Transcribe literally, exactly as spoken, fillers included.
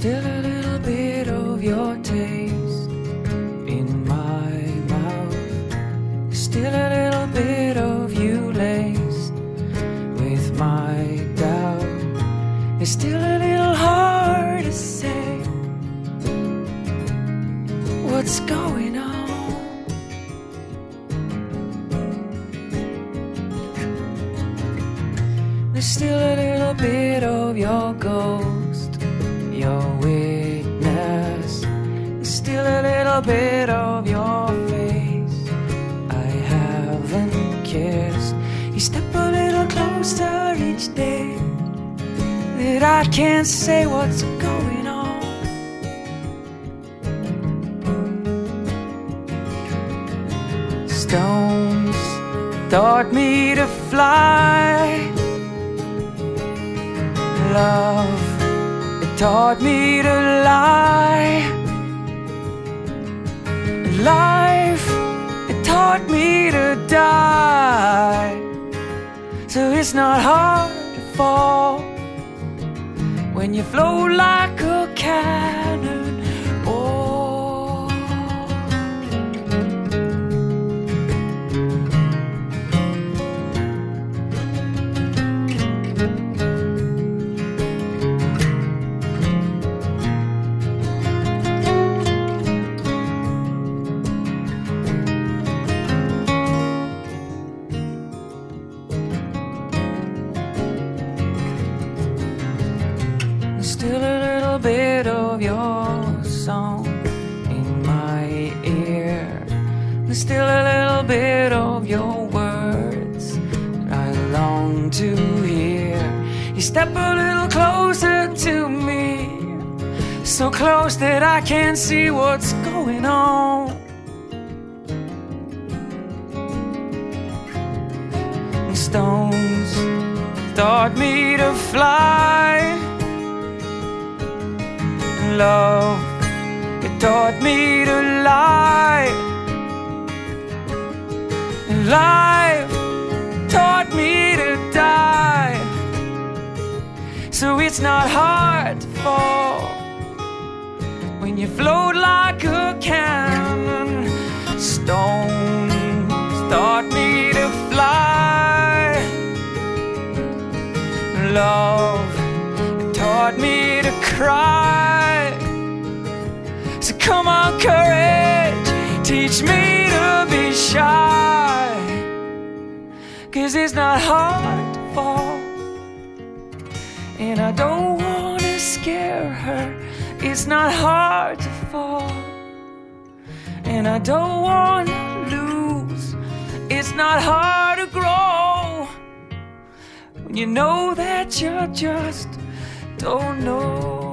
still a little bit of your taste in my mouth. There's still a little bit of you laced with my doubt. It's still a little hard to say what's going on. There's still a little bit of your ghost, your witness. There's still a little bit of your face I haven't kissed. You step a little closer each day that I can't say what's going on. Stones taught me to fly. Love, it taught me to lie. Life, it taught me to die. So it's not hard to fall when you float like a cannon. Oh, still a little bit of your song in my ear. There's still a little bit of your words that I long to hear. You step a little closer to me, so close that I can't see what's going on. And stones taught me to fly. Love, it taught me to lie. Life taught me to die. So it's not hard to fall when you float like a cannon. Stones taught me to fly. Love, it taught me to cry. So come on, courage, teach me to be shy. 'Cause it's not hard to fall, and I don't wanna scare her. It's not hard to fall, and I don't wanna lose. It's not hard to grow when you know that you just don't know.